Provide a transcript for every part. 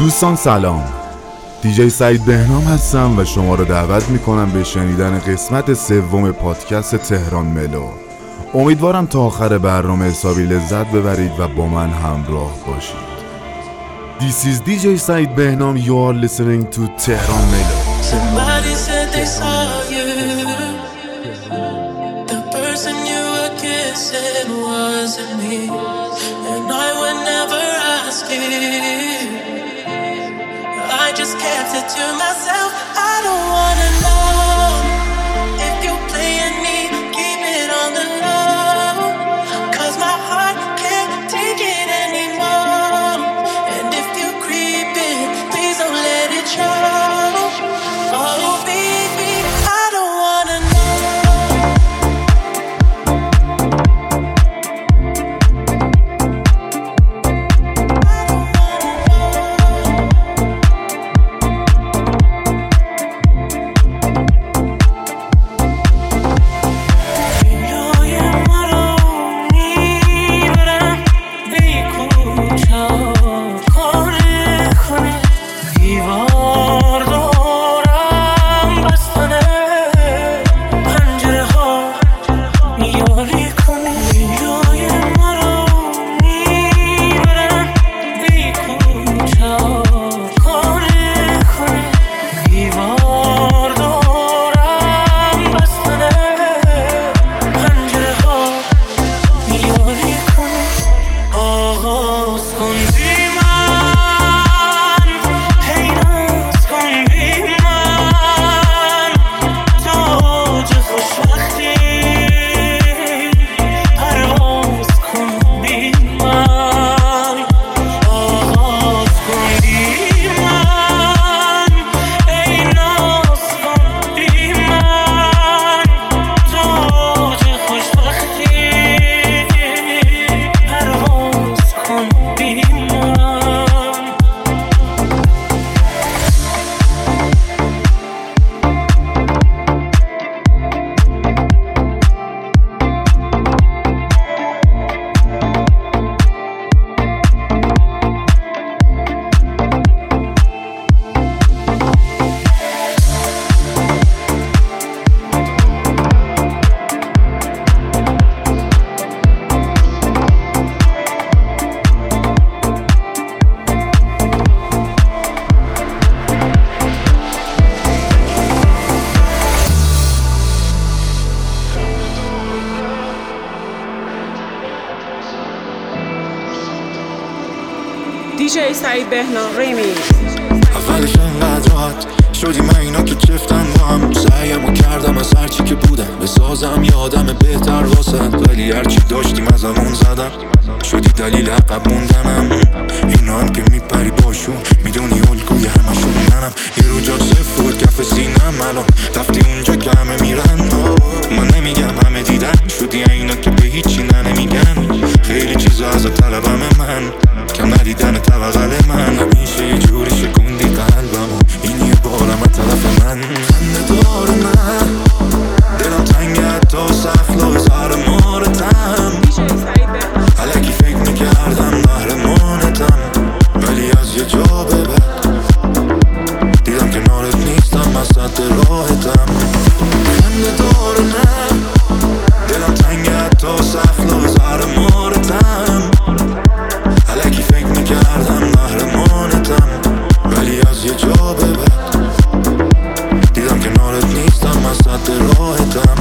دوستان سلام، دیجی سعید بهنام هستم و شما رو دعوت میکنم به شنیدن قسمت سوم پادکست تهران ملو. امیدوارم تا آخر برنامه حسابی لذت ببرید و با من همراه باشید. This is DJ Said Behnam. You are listening to Tehran Melo. Somebody said they saw you. The person you were kissing wasn't me, and I would never ask you. I just kept it to myself. I don't wanna know if you're playing me. Keep it on the low, 'cause my heart can't take it anymore. And if you're creeping, please don't let it show. Oh baby, I don't wanna know. دیجی سعید بهنام ریمیکس. اولش انقدر راحت شدی من اینا که چفتن با هم، سعیمو کردم از هرچی که بودم بسازم یه آدم بهتر واسد، ولی هرچی داشتیم از همون زدم، شدی دلیل عقب موندنم. اینا هم که میپری باشون میدونی الگوی همشون منم، یه رو جا صفر بود کف سینم، الان رفتی اونجا که همه میرن. من نمیگم همه دیدن، شدی اینا که به هیچی نمیگن، خیلی چیزا از طلبم من، کم ندیدن توقل من، همیشه یه جوری شکوندی قلبمو، این یه بارم از طرف من. خنده دار من دلم تنگه تا سخلا زهر مارتم، الکی فکر میکردم محرمانتم، ولی از یه جا به بعد دیدم کنارت نیستم، وسط راحتم. خنده دار من دلم تنگه تا سخلا زهر مارتم، الکی فکر میکردم محرمانتم، ولی از یه جا به بعد دیدم کنارت نیستم، وسط راحتم.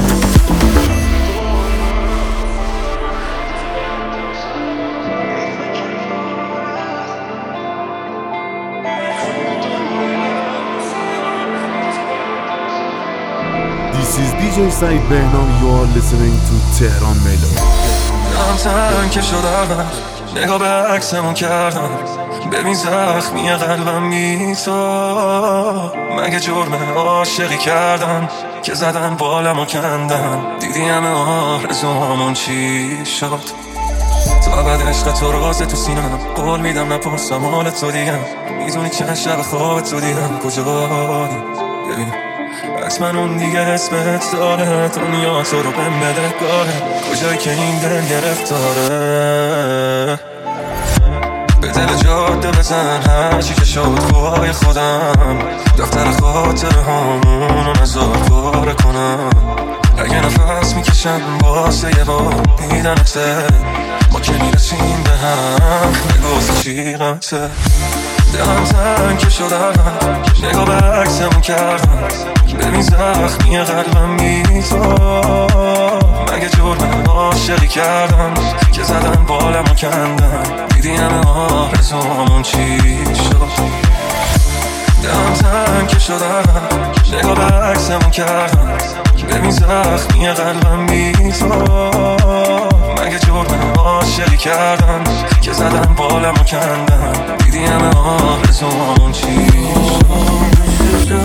This is DJ Said Behnam. You are listening to Tehran Melo. دلم تنگ شده نگاه به عکسمون کردم، ببین زخمی قلبم بی تو، مگه جرمه عاشقی کردن که زدن بالمو کندن، دیدی همه آرزوامون چی شد، تا ابد عشق تو راز تو سینم، قول میدم نپرسم حال تو دیگم، میدونی چند شب خواب تو دیدم کجایی، ببین حتما اون دیگه اسمت داره، دنیا تو رو بهم بده گاره، کجایی که این دل گرفتاره، دل جاده بزن هرچی که شد پای خودم، دفتر خاطر همونو نزار پاره کنم. اگه نفس میکشم واسه یه بار دیدنته، ما که میرسیم به هم نگفت چی غمته. دلم تنگ که شد الان نگاه به عکسمون کردم، ببین زخمی قلبم بی تو. مگه جرم عاشقی کردم که زدن بالمو کندن، دیدی همه آرزومون چی شد. دلم تنگ که شد الان نگاه به عکسمون کردم، ببین زخمی قلبم بی تو. مگه جرم عاشقی کردم که زدن بالمو کندن، دیدی همه آرزومون چی شد.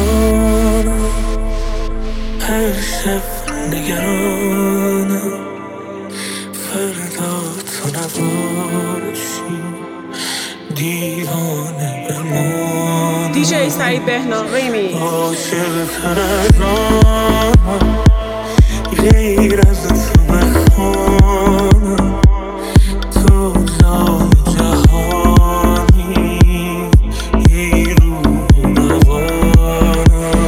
هر شب نگرانم فردا تو نباشی، دیوانه بمانم. دیجی سعید بهنام ریمیکس. عاشق تر از آنم غیر از تو بخوانم، تو جان جهانی ای روح روانم.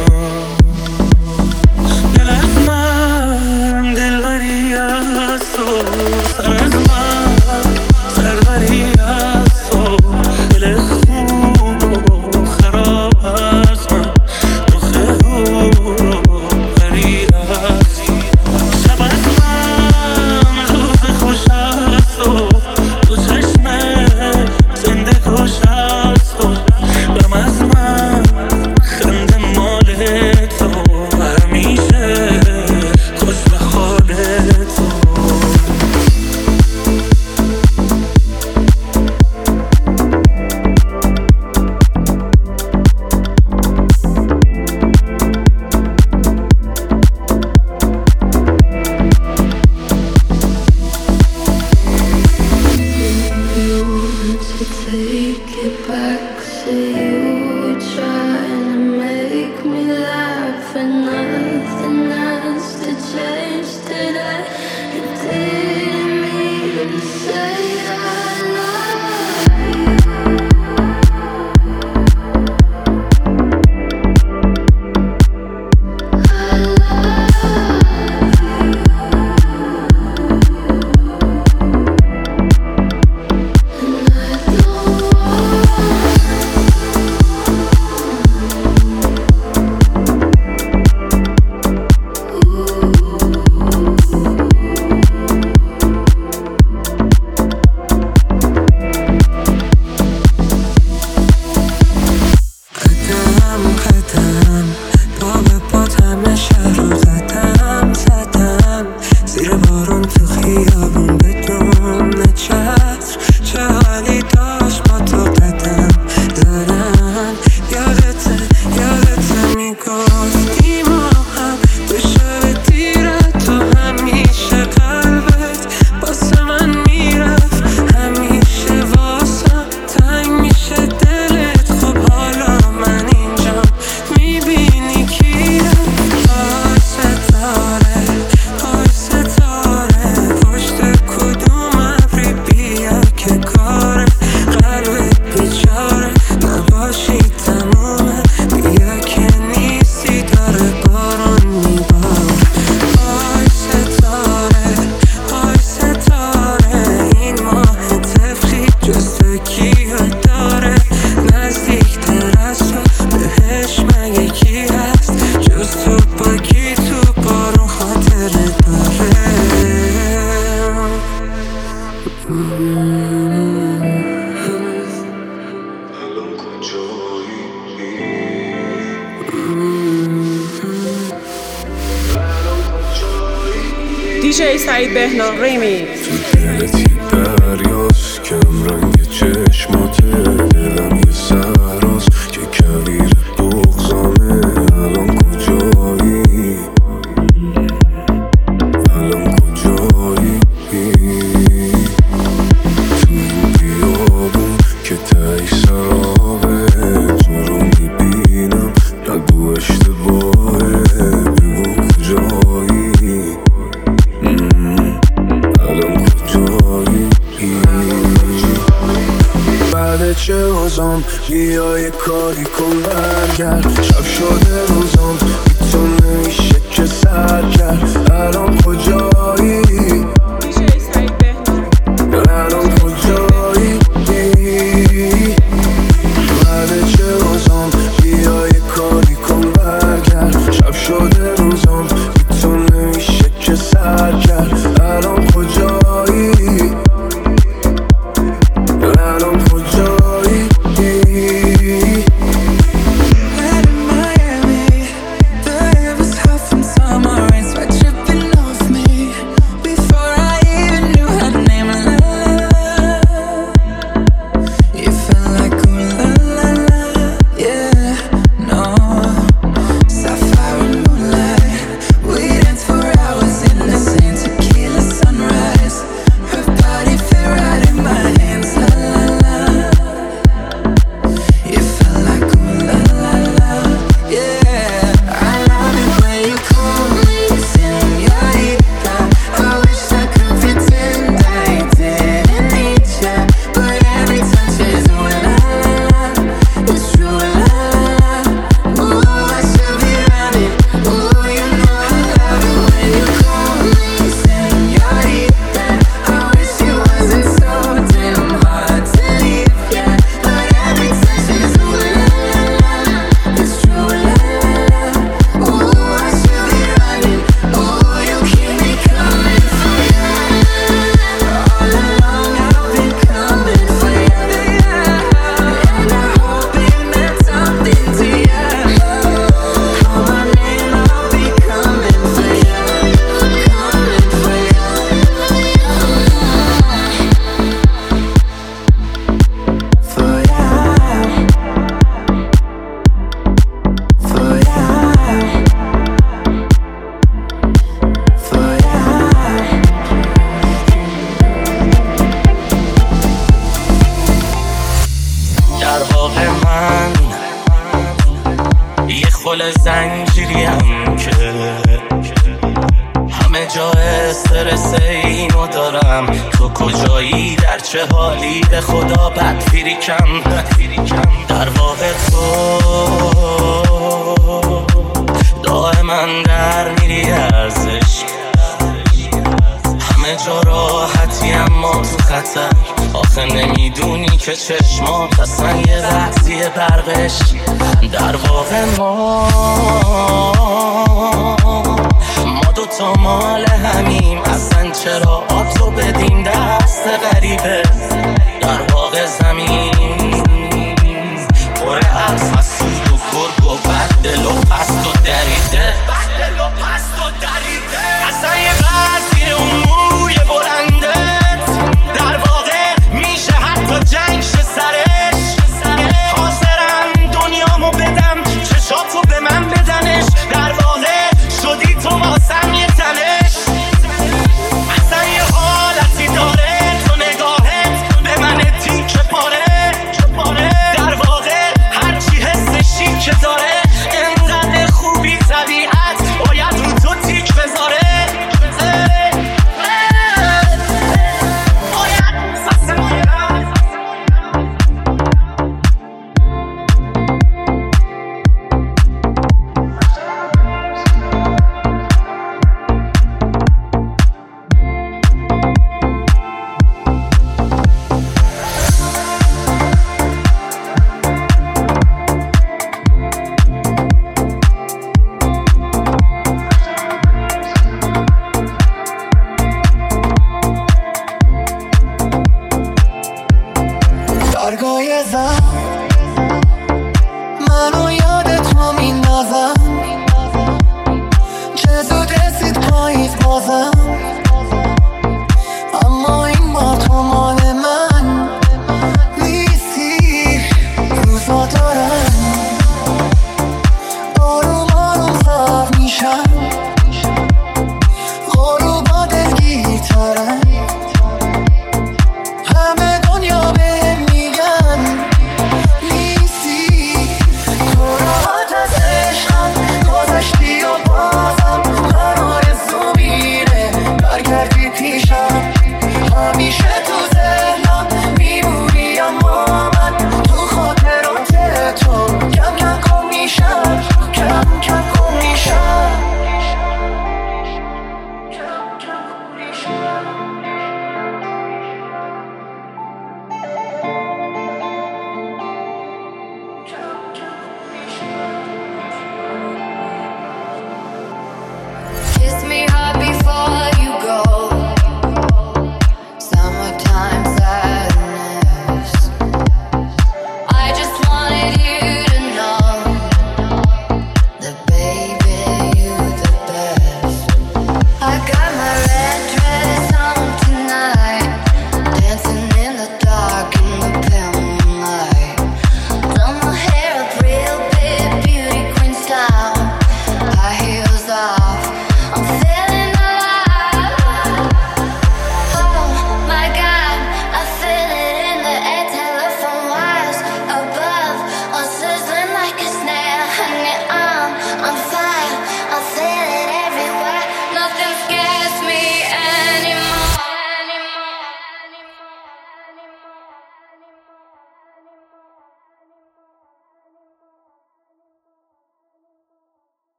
دل از من دلبری از تو، سر از من سربری از تو. دل خوب و خراب از من، رخ رو بری از شب از من، روز خوش از تو. تو چشم زنده کش از تو، غم از من خنده مال تو. همیشه خوش به حال تو. Take it back, say you were trying to make me laugh, and nothing has to change today. You didn't mean to say I love you. I love you. دیجی سعید بهنام ریمیکس. تو دلت یه دریاست کم رنگ چشماته، دلم یه صحراست که کویر بغضامه. الان کجایی؟ الان کجایی؟ تو این بیابون که تایی سرابه، تو رو میبینم نگو اشتباهه، بگو کجایی؟ الان کجایی؟ روزام بیا یه کاری کن برگرد شب شده روزام بی تو نمیشه که سر کرد الان کجایی دیجی سعید بهنام الان کجایی بعد چه روزام بیا یه کاری کن برگرد شب شده روزام بی تو نمیشه که سر کرد الان کجایی الان کجایی زنجیریم که همه جا استرس اینو دارم تو کجایی در چه حالی به خدا بدفیریکم در واقع تو دائما در میری ارزش همه جا راحتی اما تو خطر آخه نمیدونی که چشمات اصلا یه رقصی برقش در واقع ما دوتا مال همیم اصلا چرا آتو بدیم دست غریبه در واقع زمین پر از حسود و گرگ و بدل و پست و دریده اصلا یه قضیه اون موی بلندت در واقع میشه حتی جنگ شه سرش حاضرم دنیامو بدم چشاتو به من بدنش در واقع شدی تو واسم یه تنش اصلا یه حالتی داره تو نگاهت به من تیکه پاره در واقع هرچی حسشی که داره انقدر خوبی طبیعت باید رو تو تیک بذاره درگاه زن منو یاد تو میندازم چه زود رسید پاییز بازم